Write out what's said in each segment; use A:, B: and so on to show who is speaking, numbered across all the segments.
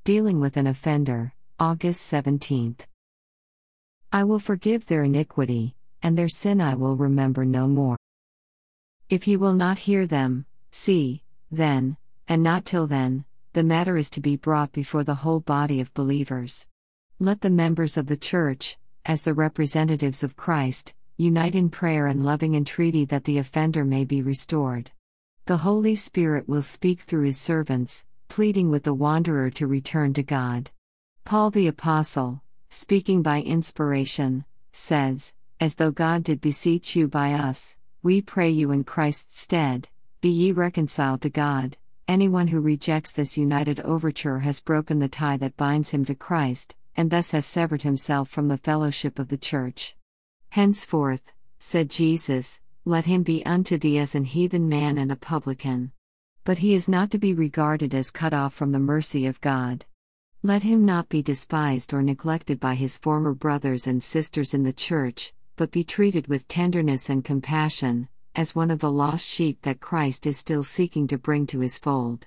A: Dealing with an offender, August 17. I will forgive their iniquity, and their sin I will remember no more. If ye will not hear them, see, then, and not till then, the matter is to be brought before the whole body of believers. Let the members of the Church, as the representatives of Christ, unite in prayer and loving entreaty that the offender may be restored. The Holy Spirit will speak through His servants, pleading with the wanderer to return to God. Paul the Apostle, speaking by inspiration, says, "As though God did beseech you by us, we pray you in Christ's stead, be ye reconciled to God." Anyone who rejects this united overture has broken the tie that binds him to Christ, and thus has severed himself from the fellowship of the Church. Henceforth, said Jesus, let him be unto thee as an heathen man and a publican. But he is not to be regarded as cut off from the mercy of God. Let him not be despised or neglected by his former brothers and sisters in the Church, but be treated with tenderness and compassion, as one of the lost sheep that Christ is still seeking to bring to his fold.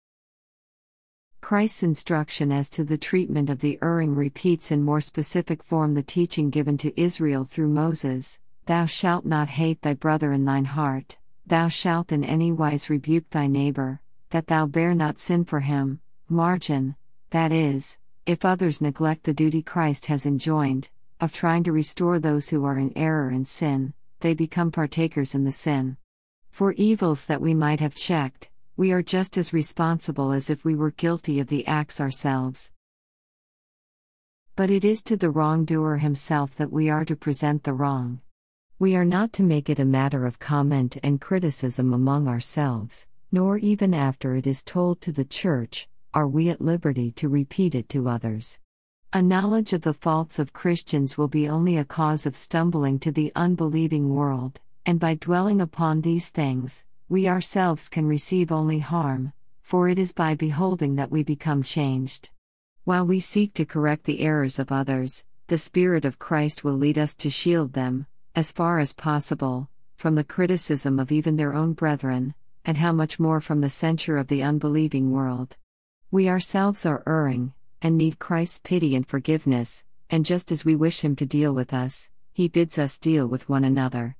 A: Christ's instruction as to the treatment of the erring repeats in more specific form the teaching given to Israel through Moses: "Thou shalt not hate thy brother in thine heart, thou shalt in any wise rebuke thy neighbor, that thou bear not sin for him." Margin, that is, if others neglect the duty Christ has enjoined, of trying to restore those who are in error and sin, they become partakers in the sin. For evils that we might have checked, we are just as responsible as if we were guilty of the acts ourselves. But it is to the wrongdoer himself that we are to present the wrong. We are not to make it a matter of comment and criticism among ourselves, nor even after it is told to the Church, are we at liberty to repeat it to others. A knowledge of the faults of Christians will be only a cause of stumbling to the unbelieving world, and by dwelling upon these things, we ourselves can receive only harm, for it is by beholding that we become changed. While we seek to correct the errors of others, the Spirit of Christ will lead us to shield them, as far as possible, from the criticism of even their own brethren, and how much more from the censure of the unbelieving world. We ourselves are erring, and need Christ's pity and forgiveness, and just as we wish Him to deal with us, He bids us deal with one another.